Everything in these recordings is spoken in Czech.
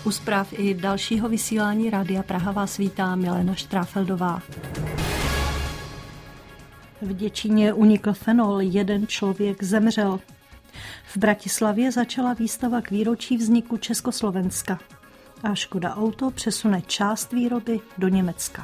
U zpráv i dalšího vysílání Rádia Praha vás vítá Milena Štráfeldová. V Děčíně unikl fenol, 1 člověk zemřel. V Bratislavě začala výstava k výročí vzniku Československa. A Škoda Auto přesune část výroby do Německa.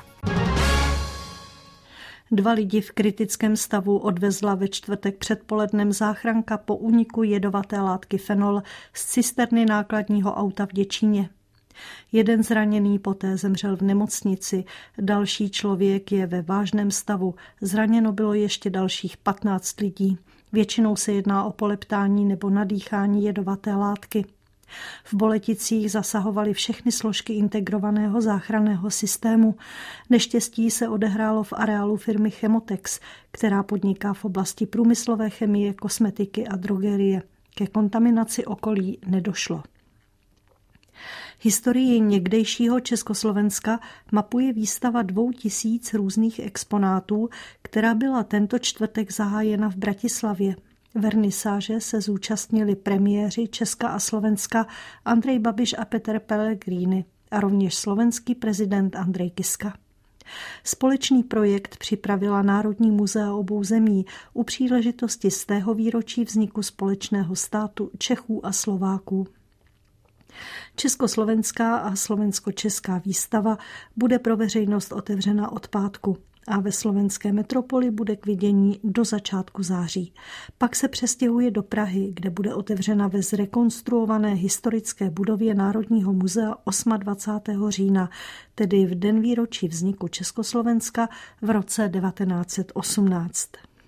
2 lidi v kritickém stavu odvezla ve čtvrtek předpolednem záchranka po úniku jedovaté látky fenol z cisterny nákladního auta v Děčíně. 1 zraněný poté zemřel v nemocnici, další člověk je ve vážném stavu, zraněno bylo ještě dalších 15 lidí. Většinou se jedná o poleptání nebo nadýchání jedovaté látky. V Boleticích zasahovaly všechny složky integrovaného záchranného systému. Neštěstí se odehrálo v areálu firmy Chemotex, která podniká v oblasti průmyslové chemie, kosmetiky a drogerie. Ke kontaminaci okolí nedošlo. Historii někdejšího Československa mapuje výstava 2000 různých exponátů, která byla tento čtvrtek zahájena v Bratislavě. Vernisáže se zúčastnili premiéři Česka a Slovenska Andrej Babiš a Peter Pellegrini a rovněž slovenský prezident Andrej Kiska. Společný projekt připravila Národní muzea obou zemí u příležitosti 100. výročí vzniku společného státu Čechů a Slováků. Československá a slovensko-česká výstava bude pro veřejnost otevřena od pátku a ve slovenské metropoli bude k vidění do začátku září. Pak se přestěhuje do Prahy, kde bude otevřena ve zrekonstruované historické budově Národního muzea 28. října, tedy v den výročí vzniku Československa v roce 1918.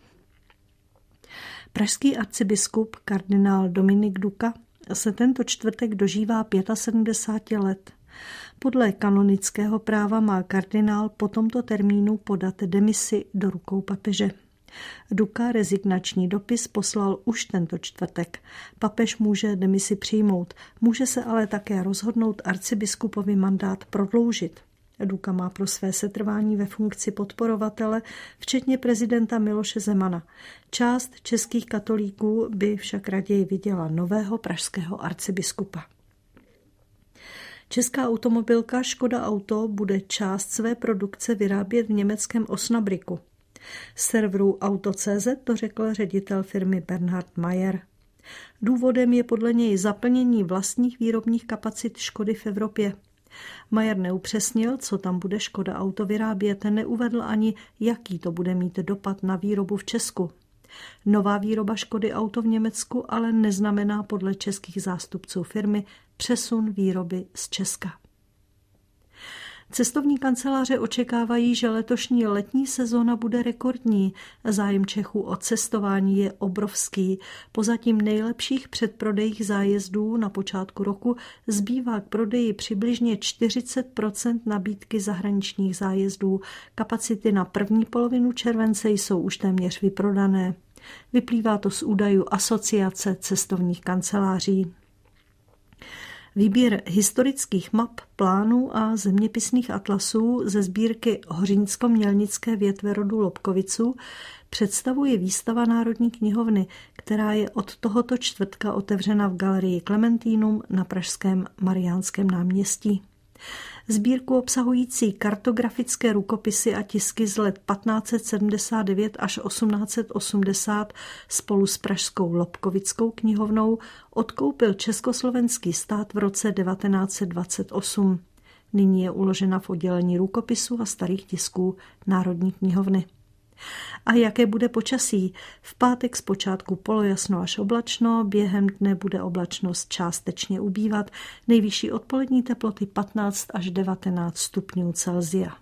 Pražský arcibiskup kardinál Dominik Duka se tento čtvrtek dožívá 75 let. Podle kanonického práva má kardinál po tomto termínu podat demisi do rukou papeže. Duka rezignační dopis poslal už tento čtvrtek. Papež může demisi přijmout, může se ale také rozhodnout arcibiskupovi mandát prodloužit. Duka má pro své setrvání ve funkci podporovatele, včetně prezidenta Miloše Zemana. Část českých katolíků by však raději viděla nového pražského arcibiskupa. Česká automobilka Škoda Auto bude část své produkce vyrábět v německém Osnabrücken. Serveru Auto.cz to řekl ředitel firmy Bernhard Mayer. Důvodem je podle něj zaplnění vlastních výrobních kapacit Škody v Evropě. Mayer neupřesnil, co tam bude Škoda Auto vyrábět, neuvedl ani, jaký to bude mít dopad na výrobu v Česku. Nová výroba Škody Auto v Německu ale neznamená podle českých zástupců firmy přesun výroby z Česka. Cestovní kanceláře očekávají, že letošní letní sezóna bude rekordní. Zájem Čechů o cestování je obrovský. Po zatím nejlepších předprodejích zájezdů na počátku roku zbývá k prodeji přibližně 40% nabídky zahraničních zájezdů. Kapacity na první polovinu července jsou už téměř vyprodané. Vyplývá to z údajů Asociace cestovních kanceláří. Výběr historických map, plánů a zeměpisných atlasů ze sbírky Hořínsko-mělnické větve rodu Lobkoviců představuje výstava Národní knihovny, která je od tohoto čtvrtka otevřena v galerii Klementínum na pražském Mariánském náměstí. Sbírku obsahující kartografické rukopisy a tisky z let 1579 až 1880 spolu s pražskou Lobkovickou knihovnou odkoupil československý stát v roce 1928. Nyní je uložena v oddělení rukopisů a starých tisků Národní knihovny. A jaké bude počasí? V pátek zpočátku polojasno až oblačno, během dne bude oblačnost částečně ubývat, nejvyšší odpolední teploty 15 až 19 stupňů Celsia.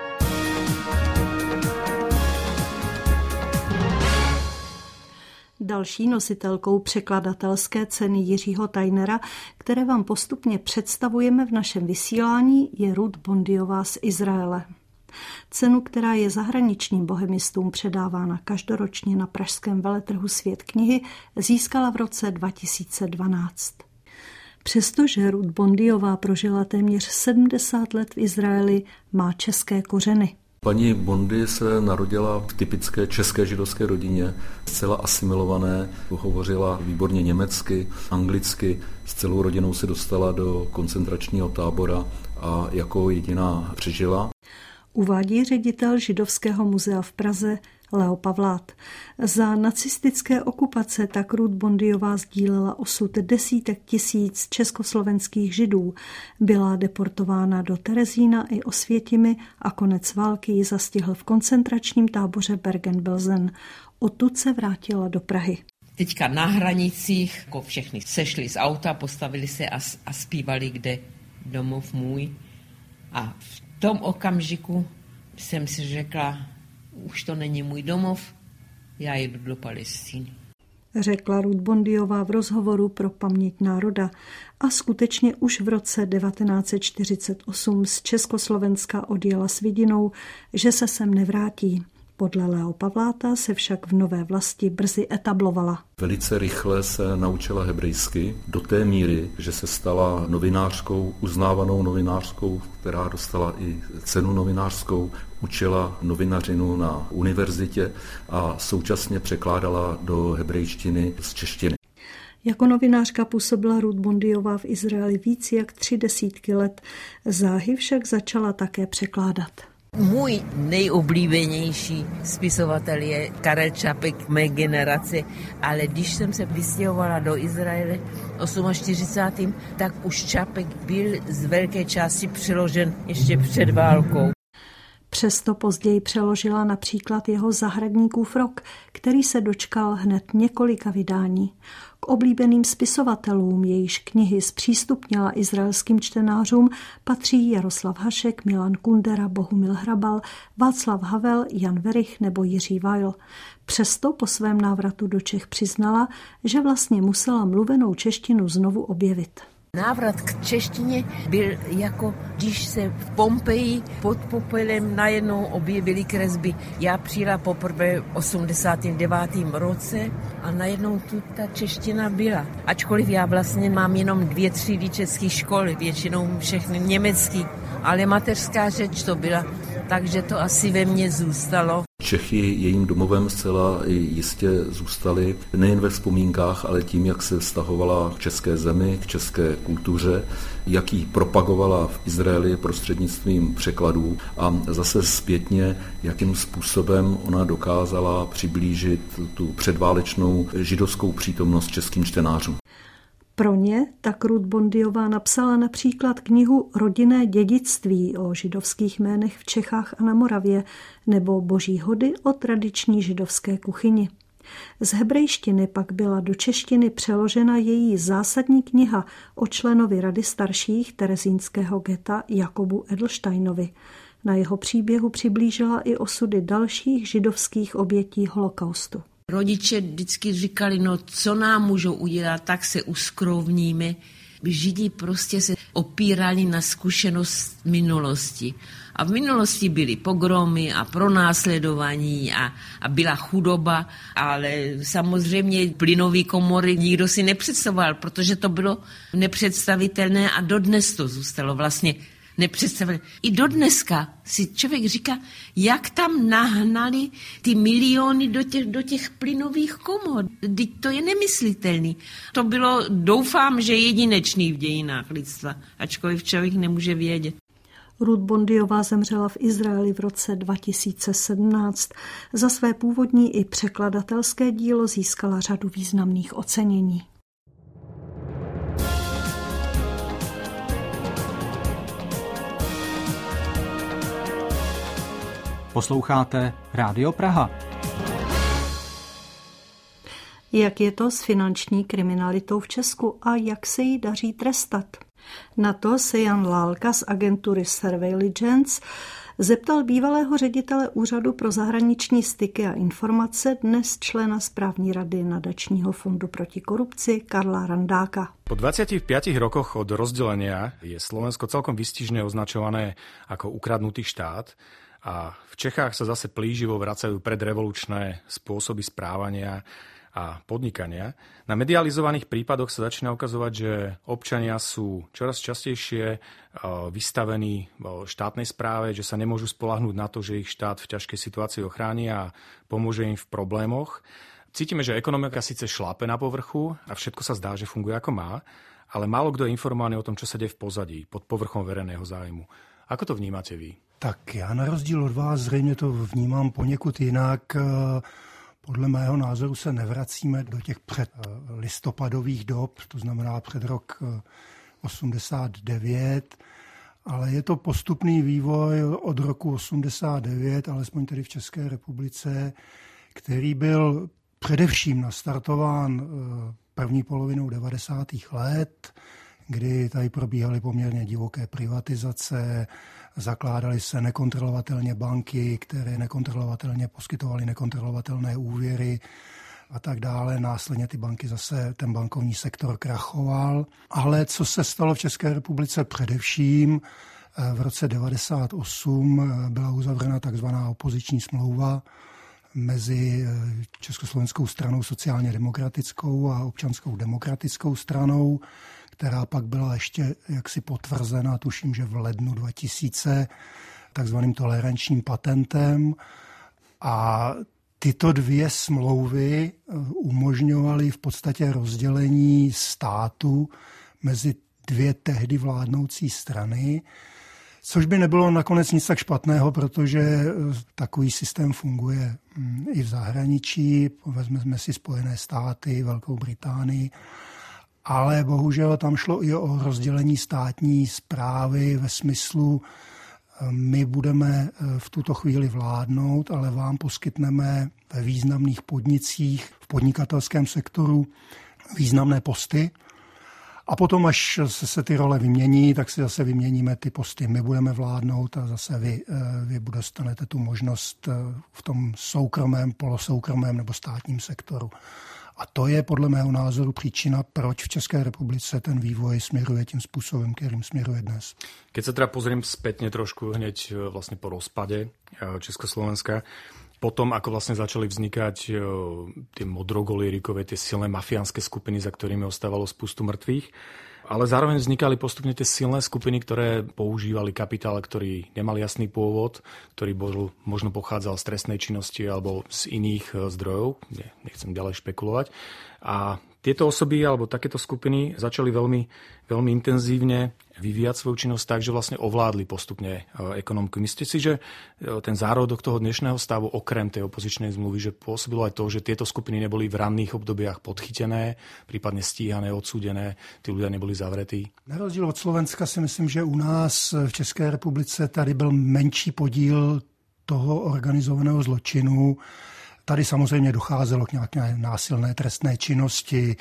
Další nositelkou překladatelské ceny Jiřího Tajnera, které vám postupně představujeme v našem vysílání, je Ruth Bondiová z Izraele. Cenu, která je zahraničním bohemistům předávána každoročně na pražském veletrhu Svět knihy, získala v roce 2012. Přestože Ruth Bondiová prožila téměř 70 let v Izraeli, má české kořeny. Paní Bondy se narodila v typické české židovské rodině, zcela asimilované, hovořila výborně německy, anglicky, s celou rodinou se dostala do koncentračního tábora a jako jediná přežila. Uvádí ředitel Židovského muzea v Praze Leo Pavlát. Za nacistické okupace tak Ruth Bondyová sdílela osud desítek tisíc československých Židů. Byla deportována do Terezína i Osvětimi a konec války ji zastihl v koncentračním táboře Bergen-Belsen. Odtud se vrátila do Prahy. Teďka na hranicích jako všechny sešli z auta, postavili se a zpívali, kde domov můj. A v tom okamžiku jsem si řekla, už to není můj domov, já jedu do Palestiny. Řekla Ruth Bondyová v rozhovoru pro Paměť národa a skutečně už v roce 1948 z Československa odjela s vidinou, že se sem nevrátí. Podle Leo Pavláta se však v nové vlasti brzy etablovala. Velice rychle se naučila hebrejsky do té míry, že se stala novinářkou, uznávanou novinářkou, která dostala i cenu novinářskou, učila novinařinu na univerzitě a současně překládala do hebrejštiny z češtiny. Jako novinářka působila Ruth Bondyová v Izraeli víc jak 30 let. Záhy však začala také překládat. Můj nejoblíbenější spisovatel je Karel Čapek mé generace, ale když jsem se vystěhovala do Izraele 48., tak už Čapek byl z velké části přeložen ještě před válkou. Přesto později přeložila například jeho Zahradníkův rok, který se dočkal hned několika vydání. K oblíbeným spisovatelům, jejíž knihy zpřístupnila izraelským čtenářům, patří Jaroslav Hašek, Milan Kundera, Bohumil Hrabal, Václav Havel, Jan Werich nebo Jiří Weil. Přesto po svém návratu do Čech přiznala, že vlastně musela mluvenou češtinu znovu objevit. Návrat k češtině byl jako, když se v Pompeji pod popelem najednou objevily kresby. Já přijela poprvé v 89. roce a najednou tu ta čeština byla. Ačkoliv já vlastně mám jenom 2 třídy českých škol, většinou všechny německý, ale mateřská řeč to byla, takže to asi ve mně zůstalo. Čechy jejím domovem zcela jistě zůstaly nejen ve vzpomínkách, ale tím, jak se vztahovala k české zemi, k české kultuře, jak ji propagovala v Izraeli prostřednictvím překladů a zase zpětně, jakým způsobem ona dokázala přiblížit tu předválečnou židovskou přítomnost českým čtenářům. Pro ně tak Ruth Bondyová napsala například knihu Rodinné dědictví o židovských jménech v Čechách a na Moravě nebo Boží hody o tradiční židovské kuchyni. Z hebrejštiny pak byla do češtiny přeložena její zásadní kniha o členovi Rady starších terezínského geta Jakobu Edelsteinovi. Na jeho příběhu přiblížila i osudy dalších židovských obětí holokaustu. Rodiče vždycky říkali, no co nám můžou udělat, tak se uskrovníme. Židi prostě se opírali na zkušenost minulosti. A v minulosti byly pogromy a pronásledování a byla chudoba, ale samozřejmě plynové komory nikdo si nepředstavoval, protože to bylo nepředstavitelné a dodnes to zůstalo vlastně nepředstavitelné. I dodneska si člověk říká, jak tam nahnali ty miliony do těch plynových komor. Teď to je nemyslitelný. To bylo, doufám, že jedinečný v dějinách lidstva, ačkoliv člověk nemůže vědět. Ruth Bondyová zemřela v Izraeli v roce 2017. Za své původní i překladatelské dílo získala řadu významných ocenění. Posloucháte Rádio Praha. Jak je to s finanční kriminalitou v Česku a jak se jí daří trestat? Na to se Jan Lálka z agentury Surveillance zeptal bývalého ředitele Úřadu pro zahraniční styky a informace, dnes člena správní rady Nadačního fondu proti korupci Karla Randáka. Po 25 rokoch od rozdelenia je Slovensko celkom výstižne označované ako ukradnutý štát. A v Čechách sa zase plíživo vracajú predrevolučné spôsoby správania a podnikania. Na medializovaných prípadoch sa začína ukazovať, že občania sú čoraz častejšie vystavení štátnej správe, že sa nemôžu spoľahnúť na to, že ich štát v ťažkej situácii ochráni a pomôže im v problémoch. Cítime, že ekonomika síce šlápe na povrchu a všetko sa zdá, že funguje ako má, ale málo kto je informovaný o tom, čo sa deje v pozadí, pod povrchom verejného zájmu. Ako to vnímáte vy? Tak já na rozdíl od vás zřejmě to vnímám poněkud jinak. Podle mého názoru se nevracíme do těch předlistopadových dob, to znamená před rok 89, ale je to postupný vývoj od roku 89, alespoň tedy v České republice, který byl především nastartován první polovinou 90. let, kdy tady probíhaly poměrně divoké privatizace, zakládaly se nekontrolovatelně banky, které nekontrolovatelně poskytovaly nekontrolovatelné úvěry a tak dále. Následně ty banky zase, ten bankovní sektor krachoval. Ale co se stalo v České republice především, v roce 98 byla uzavřena takzvaná opoziční smlouva mezi Československou stranou sociálně demokratickou a Občanskou demokratickou stranou, která pak byla ještě jaksi potvrzena, tuším, že v lednu 2000, takzvaným tolerančním patentem. A tyto dvě smlouvy umožňovaly v podstatě rozdělení státu mezi dvě tehdy vládnoucí strany, což by nebylo nakonec nic tak špatného, protože takový systém funguje i v zahraničí. Vezmeme si Spojené státy, Velkou Británii, ale bohužel tam šlo i o rozdělení státní správy ve smyslu, my budeme v tuto chvíli vládnout, ale vám poskytneme ve významných podnicích, v podnikatelském sektoru významné posty. A potom, až se ty role vymění, tak si zase vyměníme ty posty. My budeme vládnout a zase vy dostanete tu možnost v tom soukromém, polosoukromém nebo státním sektoru. A to je podle mého názoru příčina, proč v České republice ten vývoj směruje tím způsobem, kterým směruje dnes. Keď sa teda pozriem spätne trošku hneď vlastne po rozpade Československa, potom, ako vlastne začali vznikať tie modrogolírikové, tie silné mafiánske skupiny, za ktorými ostávalo spustu mŕtvych, ale zároveň vznikali postupne tie silné skupiny, ktoré používali kapitál, ktorý nemal jasný pôvod, ktorý možno pochádzal z trestnej činnosti alebo z iných zdrojov, nechcem ďalej špekulovať. A tieto osoby alebo takéto skupiny začali veľmi, veľmi intenzívne vyvíjať svoju činnosť tak, že vlastne ovládli postupne ekonomiku. Myslíte si, že ten zárodok toho dnešného stavu, okrem tej opozičnej zmluvy, že pôsobilo aj to, že tieto skupiny neboli v ranných obdobiach podchytené, prípadne stíhané, odsúdené, tí ľudia neboli zavretí? Na rozdíl od Slovenska si myslím, že u nás v České republice tady byl menší podíl toho organizovaného zločinu. Tady samozřejmě docházelo k nějaké násilné trestné činnosti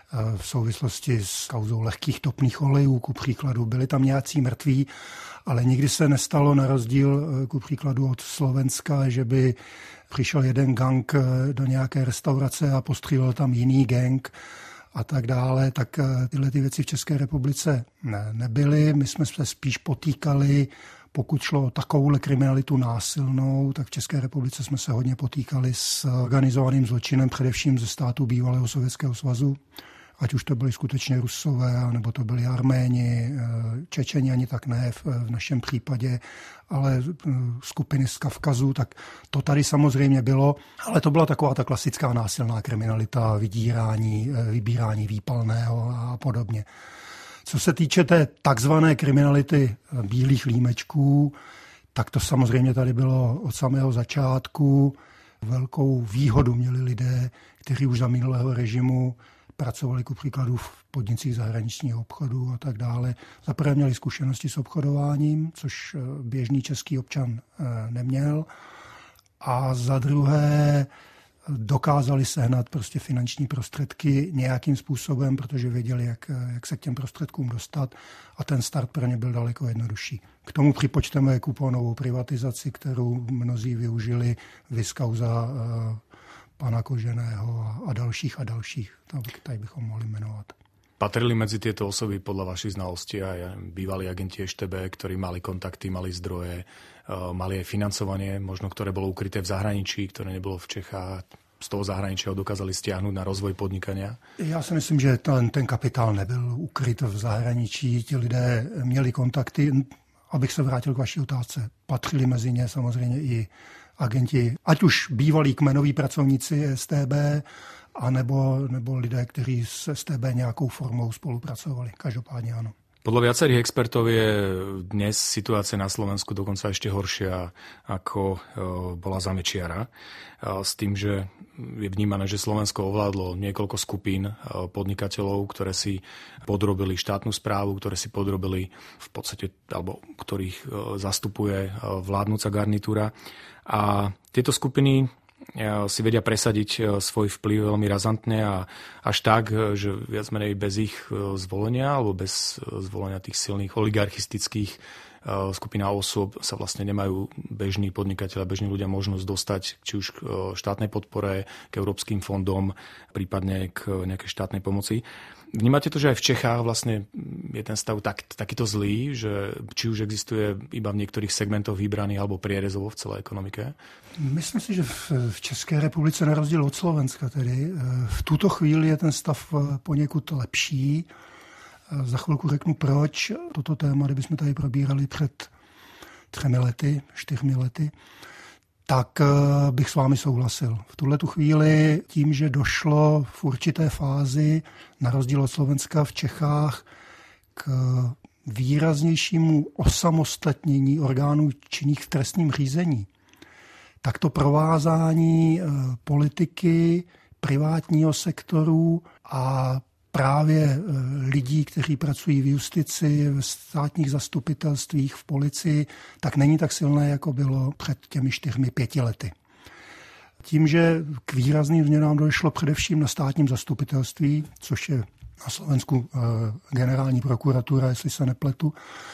v souvislosti s kauzou lehkých topných olejů, ku příkladu. Byli tam nějací mrtví, ale nikdy se nestalo na rozdíl ku příkladu od Slovenska, že by přišel jeden gang do nějaké restaurace a postřílel tam jiný gang a tak dále. Tak tyhle ty věci v České republice nebyly. My jsme se spíš potýkali, pokud šlo o takovouhle kriminalitu násilnou, tak v České republice jsme se hodně potýkali s organizovaným zločinem, především ze států bývalého Sovětského svazu. Ať už to byli skutečně Rusové, nebo to byli Arméni, Čečeni ani tak ne v našem případě, ale skupiny z Kavkazu, tak to tady samozřejmě bylo. Ale to byla taková ta klasická násilná kriminalita, vydírání, vybírání výpalného a podobně. Co se týče té takzvané kriminality bílých límečků, tak to samozřejmě tady bylo od samého začátku. Velkou výhodu měli lidé, kteří už za minulého režimu pracovali ku příkladu v podnicích zahraničního obchodu a tak dále. Za prvé měli zkušenosti s obchodováním, což běžný český občan neměl. A za druhé dokázali sehnat prostě finanční prostředky nějakým způsobem, protože věděli, jak se k těm prostředkům dostat a ten start pro ně byl daleko jednodušší. K tomu připočteme kuponovou privatizaci, kterou mnozí využili, viz kauza pana Koženého a dalších. Tady bychom mohli jmenovat. Patrili medzi tieto osoby podľa vašich znalostí aj bývalí agenti EŠTB, ktorí mali kontakty, mali zdroje, mali aj financovanie, možno ktoré bolo ukryté v zahraničí, ktoré nebolo v Čechách? z toho zahraničia dokázali stiahnuť na rozvoj podnikania? Já si myslím, že ten kapitál nebyl ukryt v zahraničí. Ti lidé měli kontakty. Abych se vrátil k vaší otázce, patřili mezi ně samozřejmě i agenti, ať už bývalí kmenoví pracovníci StB, nebo lidé, kteří s StB nějakou formou spolupracovali. Každopádně ano. Podľa viacerých expertov je dnes situácia na Slovensku dokonca ešte horšia, ako bola za Mečiara. S tým, že je vnímané, že Slovensko ovládlo niekoľko skupín podnikateľov, ktoré si podrobili štátnu správu, ktoré si podrobili v podstate, alebo ktorých zastupuje vládnúca garnitúra. A tieto skupiny si vedia presadiť svoj vplyv veľmi razantne a až tak, že viac menej bez ich zvolenia alebo bez zvolenia tých silných oligarchistických skupín osôb sa vlastne nemajú bežní podnikatelia, bežní ľudia možnosť dostať či už k štátnej podpore, k európskym fondom, prípadne k nejakej štátnej pomoci. Vnímate to, že aj v Čechách vlastne je ten stav takýto zlý, že či už existuje iba v niektorých segmentoch vybraných alebo prierezovo v celé ekonomike? Myslím si, že v České republice na rozdíl od Slovenska tedy v tuto chvíli je ten stav poněkud lepší. Za chvilku řeknu proč. Toto téma, kdybychom tady probírali před 4 lety, tak bych s vámi souhlasil. V tuhletu chvíli tím, že došlo v určité fázi, na rozdíl od Slovenska v Čechách, k výraznějšímu osamostatnění orgánů činných v trestním řízení, tak to provázání politiky, privátního sektoru a právě lidí, kteří pracují v justici, v státních zastupitelstvích, v policii, tak není tak silné, jako bylo před těmi 4-5 lety. Tím, že k výrazným změnám došlo především na státním zastupitelství, což je na Slovensku generální prokuratura, jestli se nepletu,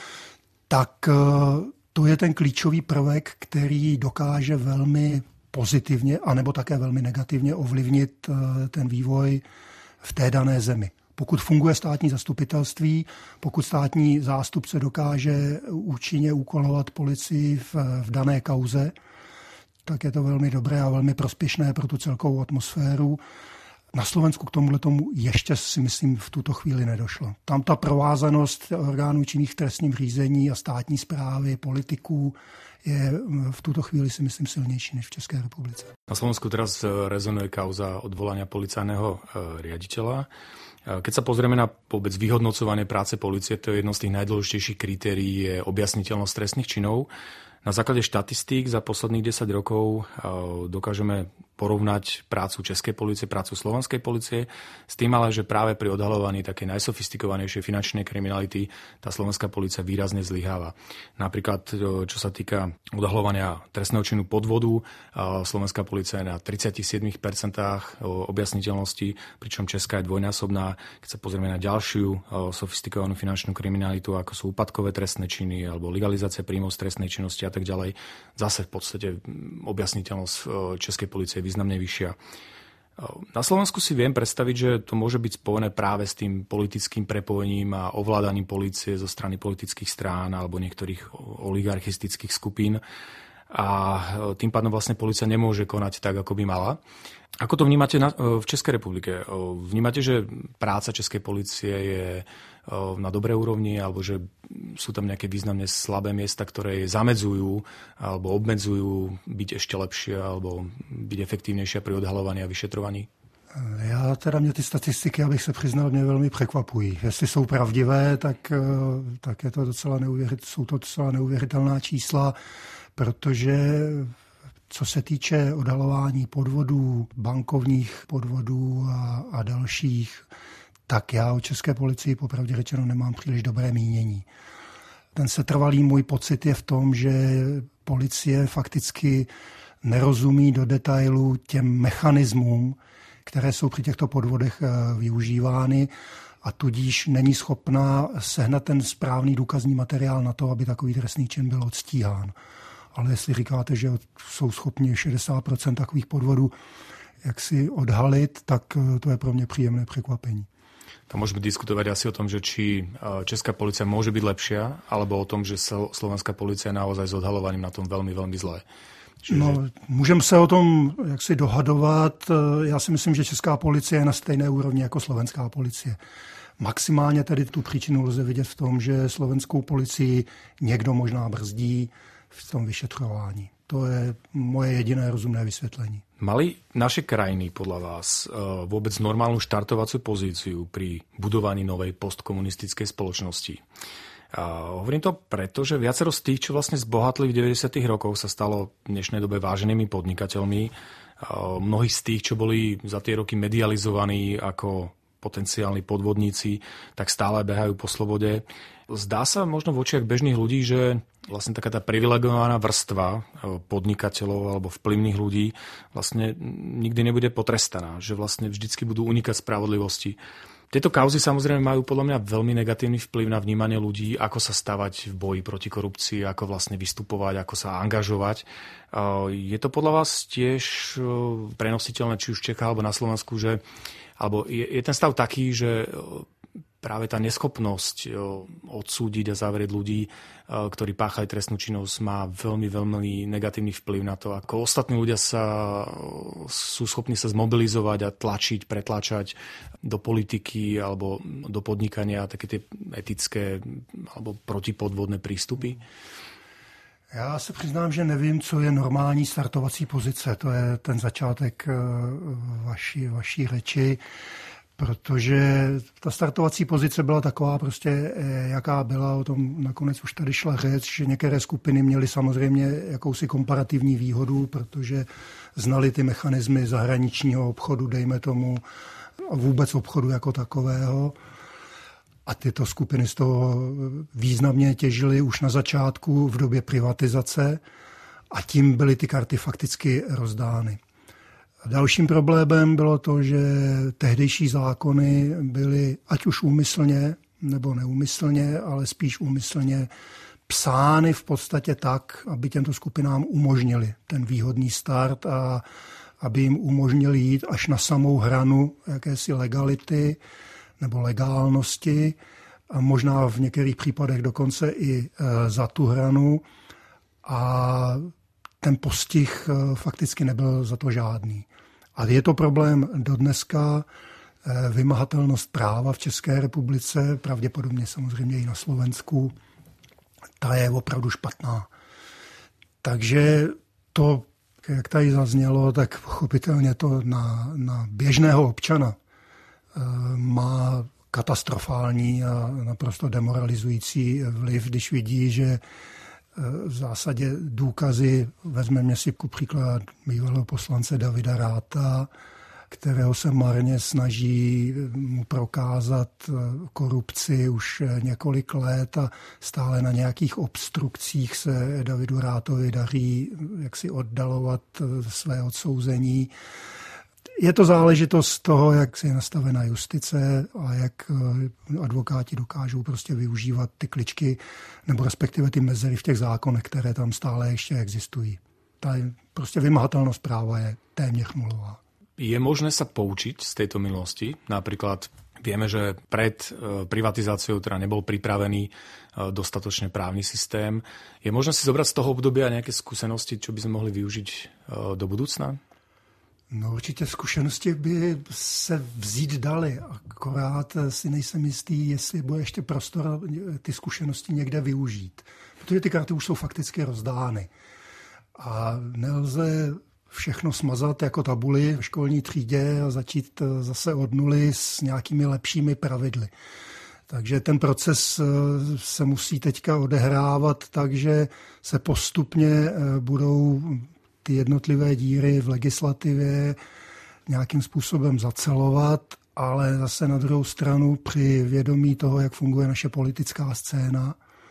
tak to je ten klíčový prvek, který dokáže velmi pozitivně, anebo také velmi negativně ovlivnit ten vývoj v té dané zemi. Pokud funguje státní zastupitelství, pokud státní zástupce dokáže účinně úkolovat policii v dané kauze, tak je to velmi dobré a velmi prospěšné pro tu celkovou atmosféru. Na Slovensku k tomuhletomu ještě si myslím v tuto chvíli nedošlo. Tam ta provázanost orgánů činných v trestním řízení a státní správy, politiků je v tuto chvíli si myslím silnější než v České republice. Na Slovensku teraz rezonuje kauza odvolania policajného riaditeľa. Keď sa pozrieme na vôbec vyhodnocovanie práce polície, to je jedno z tých najdôležitejších kritérií je objasniteľnosť trestných činov. Na základe štatistík za posledných 10 rokov dokážeme porovnať prácu Českej polície, prácu Slovenskej polície, s tým ale, že práve pri odhaľovaní takej najsofistikovanejšej finančnej kriminality tá slovenská polícia výrazne zlyháva. Napríklad, čo sa týka odhaľovania trestného činu podvodu, slovenská polícia je na 37% objasniteľnosti, pričom Česká je dvojnásobná. Keď sa pozrieme na ďalšiu sofistikovanú finančnú kriminalitu, ako sú úpadkové trestné činy alebo legalizácia príjmov z trestnej činnosti a tak ďalej, zase v podstate objasniteľnosť Českej polície významne vyššia. Na Slovensku si viem predstaviť, že to môže byť spojené práve s tým politickým prepojením a ovládaním polície zo strany politických strán alebo niektorých oligarchistických skupín a tým pádom vlastne polícia nemôže konať tak, ako by mala. Ako to vnímate v Českej republike? Vnímate, že práca Českej polície je na dobrej úrovni, alebo že sú tam nejaké významne slabé miesta, ktoré zamedzujú alebo obmedzujú byť ešte lepšie alebo byť efektívnejšie pri odhalovaní a vyšetrovaní? Mě ty statistiky, abych se přiznal, mě velmi překvapují. Jestli jsou pravdivé, tak je to jsou to docela neuvěřitelná čísla, protože co se týče odhalování podvodů, bankovních podvodů a dalších, tak já o České policii popravdě řečeno nemám příliš dobré mínění. Ten setrvalý můj pocit je v tom, že policie fakticky nerozumí do detailu těm mechanismům, které jsou při těchto podvodech využívány a tudíž není schopná sehnat ten správný důkazní materiál na to, aby takový trestný čin byl odstíhán. Ale jestli říkáte, že jsou schopni 60% takových podvodů jak si odhalit, tak to je pro mě příjemné překvapení. Tam môžeme diskutovať asi o tom, že či Česká polícia môže byť lepšia, alebo o tom, že slovenská polícia je naozaj s odhalovaním na tom veľmi, veľmi zlé. Čiže... No, můžeme se o tom jaksi dohadovat. Já si myslím, že česká policie je na stejné úrovni jako slovenská policie. Maximálně tedy tu příčinu lze vidět v tom, že slovenskou policii někdo možná brzdí v tom vyšetřování. To je moje jediné rozumné vysvětlení. Mali naše krajiny podľa vás vôbec normálnu štartovaciu pozíciu pri budovaní novej postkomunistickej spoločnosti? Hovorím to preto, že viacero z tých, čo vlastne zbohatli v 90. rokoch, sa stalo v dnešnej dobe váženými podnikateľmi. Mnohí z tých, čo boli za tie roky medializovaní ako potenciálni podvodníci, tak stále behajú po slobode. Zdá sa možno v očiach bežných ľudí, že vlastne taká tá privilegovaná vrstva podnikateľov alebo vplyvných ľudí vlastne nikdy nebude potrestaná, že vlastne vždycky budú unikať spravodlivosti. Tieto kauzy samozrejme majú podľa mňa veľmi negatívny vplyv na vnímanie ľudí, ako sa stavať v boji proti korupcii, ako vlastne vystupovať, ako sa angažovať. Je to podľa vás tiež prenositeľné, či už v Čechách alebo na Slovensku, že alebo je ten stav taký, že práve tá neschopnosť odsúdiť a zavrieť ľudí, ktorí páchajú trestnú činnosť, má veľmi, veľmi negatívny vplyv na to, ako ostatní ľudia sú schopní sa zmobilizovať a pretlačať do politiky alebo do podnikania také tie etické alebo protipodvodné prístupy? Já se přiznám, že nevím, co je normální startovací pozice. To je ten začátek vaší řeči, protože ta startovací pozice byla taková prostě, jaká byla, o tom nakonec už tady šla řeč, že některé skupiny měly samozřejmě jakousi komparativní výhodu, protože znali ty mechanismy zahraničního obchodu, dejme tomu, a vůbec obchodu jako takového. A tyto skupiny z toho významně těžily už na začátku v době privatizace a tím byly ty karty fakticky rozdány. Dalším problémem bylo to, že tehdejší zákony byly ať už úmyslně nebo neúmyslně, ale spíš úmyslně psány v podstatě tak, aby těmto skupinám umožnili ten výhodný start a aby jim umožnili jít až na samou hranu jakési legality nebo legálnosti a možná v některých případech dokonce i za tu hranu a ten postih fakticky nebyl za to žádný. A je to problém dodneska, vymahatelnost práva v České republice, pravděpodobně samozřejmě i na Slovensku, ta je opravdu špatná. Takže to, jak tady zaznělo, tak pochopitelně to na běžného občana má katastrofální a naprosto demoralizující vliv, když vidí, že v zásadě důkazy, vezmeme si ku příklad bývalého poslance Davida Ratha, kterého se marně snaží mu prokázat korupci už několik let a stále na nějakých obstrukcích se Davidu Rathovi daří jaksi oddalovat své odsouzení. Je to záležitost toho, jak je nastavena justice a jak advokáti dokážou prostě využívat ty kličky nebo respektive ty mezery v těch zákonech, které tam stále ještě existují. Ta prostě vymahatelnost práva je téměř nulová. Je možné sa poučiť z tejto minulosti? Napríklad vieme, že pred privatizáciou teda nebol pripravený dostatočne právny systém. Je možné si zobrať z toho obdobia nejaké skúsenosti, čo by sme mohli využiť do budúcna? No určitě zkušenosti by se vzít daly, akorát si nejsem jistý, jestli bude ještě prostor ty zkušenosti někde využít. Protože ty karty už jsou fakticky rozdány. A nelze všechno smazat jako tabuli v školní třídě a začít zase od nuly s nějakými lepšími pravidly. Takže ten proces se musí teďka odehrávat tak, že se postupně budou ty jednotlivé díry v legislativě nějakým způsobem zacelovat, ale zase na druhou stranu při vědomí toho, jak funguje naše politická scéna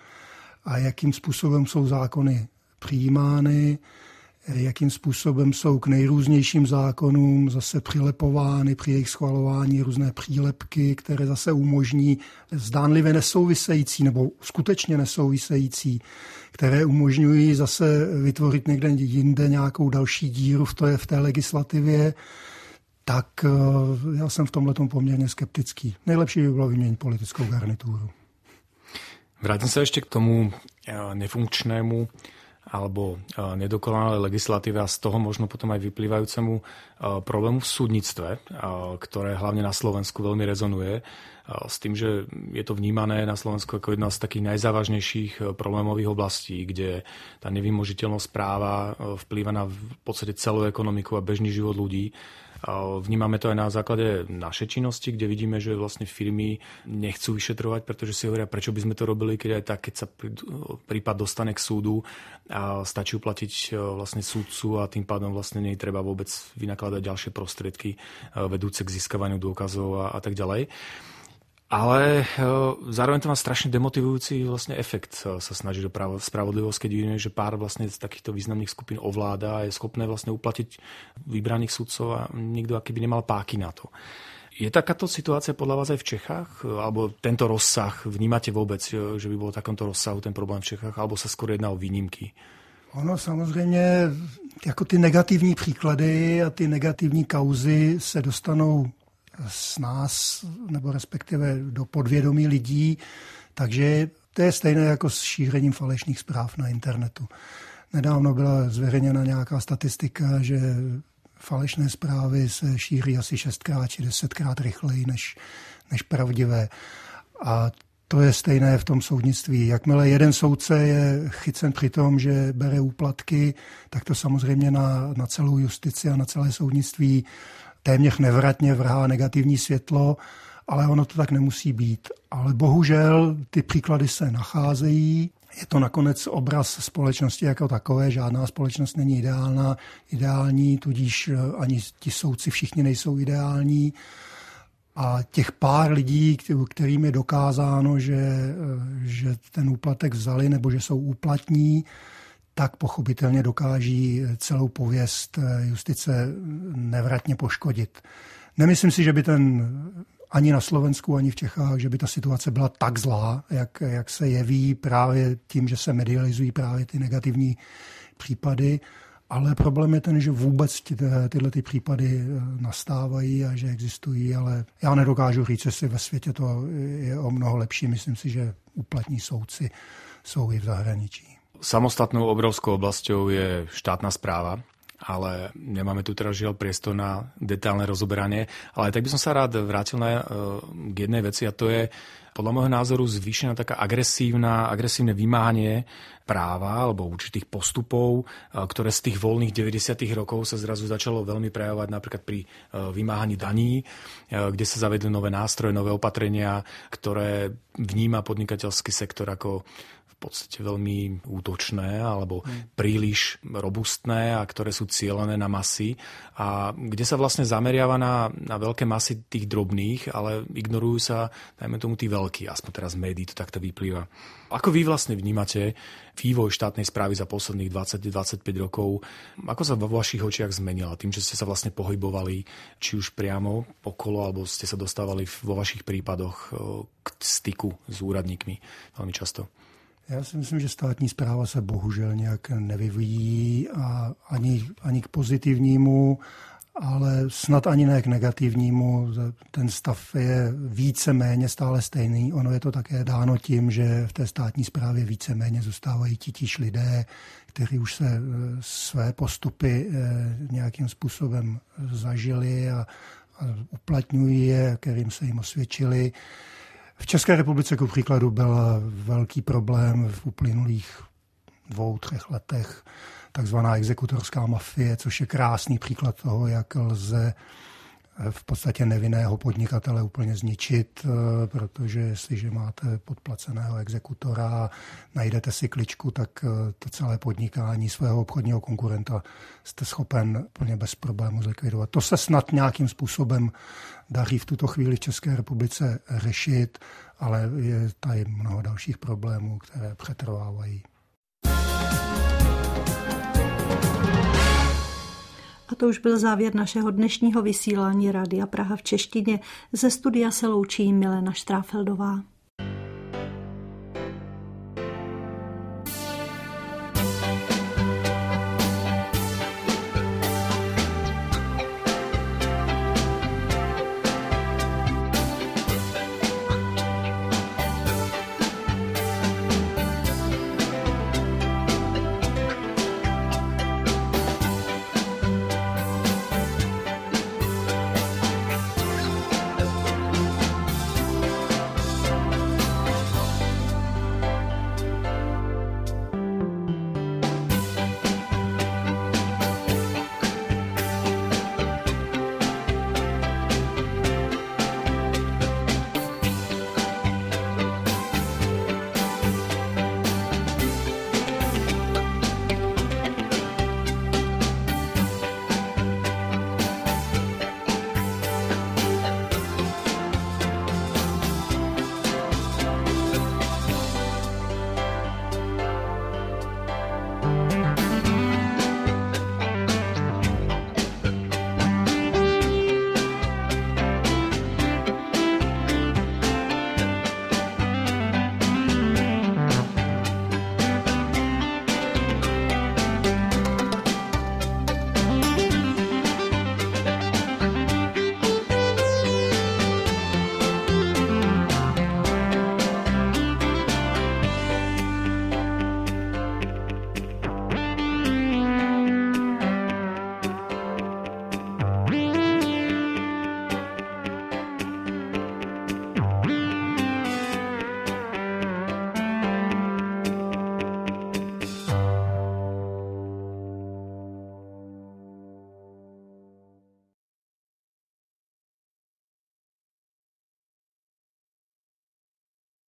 a jakým způsobem jsou zákony přijímány, jakým způsobem jsou k nejrůznějším zákonům zase přilepovány při jejich schvalování různé přílepky, které zase umožní zdánlivě nesouvisející nebo skutečně nesouvisející, které umožňují zase vytvořit někde jinde nějakou další díru v té legislativě, tak já jsem v tomhletom poměrně skeptický. Nejlepší by bylo vyměnit politickou garnituru. Vrátim sa ešte k tomu nefunkčnému alebo nedokonalej legislatíve a z toho možno potom aj vyplývajúcemu problému v súdnictve, ktoré hlavne na Slovensku veľmi rezonuje, s tým, že je to vnímané na Slovensku ako jedna z takých najzávažnejších problémových oblastí, kde tá nevymožiteľnosť práva vplýva na v podstate celú ekonomiku a bežný život ľudí. Vnímame to aj na základe našej činnosti, kde vidíme, že vlastne firmy nechcú vyšetrovať, pretože si hovoria, prečo by sme to robili, keď aj tak, keď sa prípad dostane k súdu a stačí uplatiť vlastne súdcu a tým pádom vlastne nie treba vôbec vynakladať ďalšie prostriedky vedúce k získavaniu dôkazov a tak ďalej. Ale zároveň to má strašne demotivujúci vlastne efekt sa snažiť o spravodlivosť, keď vidíme, že pár vlastne z takýchto významných skupín ovláda a je schopné vlastne uplatiť vybraných sudcov a nikto akýby nemal páky na to. Je takáto situácia podľa vás aj v Čechách? Alebo tento rozsah vnímate vůbec, že by bol v takomto rozsahu ten problém v Čechách? Alebo sa skôr jedná o výnimky? Ono samozřejmě, jako ty negativní příklady a ty negativní kauzy se dostanou z nás, nebo respektive do podvědomí lidí, takže to je stejné jako s šířením falešných zpráv na internetu. Nedávno byla zveřejněna nějaká statistika, že falešné zprávy se šíří asi 6x či 10krát rychleji než pravdivé. A to je stejné v tom soudnictví. Jakmile jeden soudce je chycen při tom, že bere úplatky, tak to samozřejmě na celou justici a na celé soudnictví téměř nevratně vrhá negativní světlo, ale ono to tak nemusí být. Ale bohužel ty příklady se nacházejí. Je to nakonec obraz společnosti jako takové. Žádná společnost není ideální, tudíž ani ti soudci všichni nejsou ideální. A těch pár lidí, kterým je dokázáno, že ten úplatek vzali nebo že jsou úplatní, tak pochopitelně dokáží celou pověst justice nevratně poškodit. Nemyslím si, že by ani na Slovensku, ani v Čechách, že by ta situace byla tak zlá, jak se jeví právě tím, že se medializují právě ty negativní případy, ale problém je ten, že vůbec tyhle ty případy nastávají a že existují, ale já nedokážu říct, jestli ve světě to je o mnoho lepší. Myslím si, že úplatní soudci jsou i v zahraničí. Samostatnou obrovskou oblasťou je štátna správa, ale nemáme tu teraz žiaľ priestor na detailné rozoberanie. Ale tak by som sa rád vrátil k jednej veci a to je podľa môjho názoru zvýšená taká agresívne vymáhanie práva alebo určitých postupov, ktoré z tých voľných 90. rokov sa zrazu začalo veľmi prejavovať napríklad pri vymáhaní daní, kde sa zavedli nové nástroje, nové opatrenia, ktoré vníma podnikateľský sektor ako v podstate veľmi útočné alebo príliš robustné a ktoré sú cielené na masy a kde sa vlastne zameriava na veľké masy tých drobných, ale ignorujú sa, dajme tomu, tí veľkí, aspoň teraz v médií to takto vyplýva. Ako vy vlastne vnímate vývoj štátnej správy za posledných 20-25 rokov? Ako sa vo vašich očiach zmenila? Tým, že ste sa vlastne pohybovali či už priamo okolo, alebo ste sa dostávali vo vašich prípadoch k styku s úradníkmi veľmi často? Já si myslím, že státní správa se bohužel nějak nevyvíjí a ani k pozitivnímu, ale snad ani ne k negativnímu. Ten stav je víceméně stále stejný. Ono je to také dáno tím, že v té státní správě víceméně zůstávají titíž lidé, kteří už se své postupy nějakým způsobem zažili a uplatňují je, kterým se jim osvědčili. V České republice, ku příkladu, byl velký problém v uplynulých 2-3 letech, takzvaná exekutorská mafie, což je krásný příklad toho, jak lze v podstatě nevinného podnikatele úplně zničit, protože jestliže máte podplaceného exekutora, najdete si kličku, tak to celé podnikání svého obchodního konkurenta jste schopen úplně bez problému zlikvidovat. To se snad nějakým způsobem daří v tuto chvíli v České republice řešit, ale je tady mnoho dalších problémů, které přetrvávají. A to už byl závěr našeho dnešního vysílání Rádia Praha v češtině. Ze studia se loučí Milena Štráfeldová.